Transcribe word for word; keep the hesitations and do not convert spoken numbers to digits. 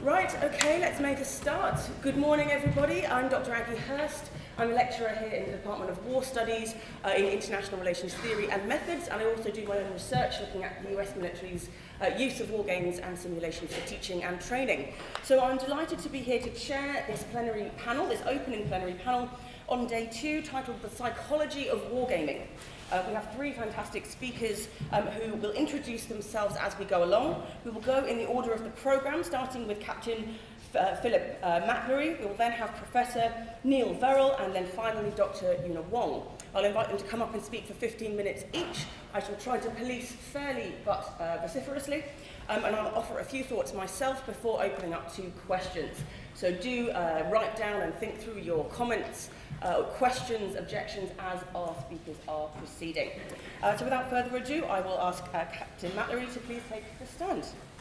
Right, okay, let's make a start. Good morning, everybody. I'm Doctor Aggie Hurst. I'm a lecturer here in the Department of War Studies uh, in International Relations Theory and Methods, and I also do my own research looking at the U S military's uh, use of war games and simulations for teaching and training. So I'm delighted to be here to chair this plenary panel, this opening plenary panel, on day two, titled The Psychology of Wargaming. Uh, we have three fantastic speakers um, who will introduce themselves as we go along. We will go in the order of the programme, starting with Captain uh, Philip uh, Matbury. We will then have Professor Neil Verrill, and then finally Doctor Una Wong. I'll invite them to come up and speak for fifteen minutes each. I shall try to police fairly but uh, vociferously, um, and I'll offer a few thoughts myself before opening up to questions. So do uh, write down and think through your comments, Uh, questions, objections as our speakers are proceeding. Uh, so without further ado, I will ask uh, Captain Matbury to please take the stand.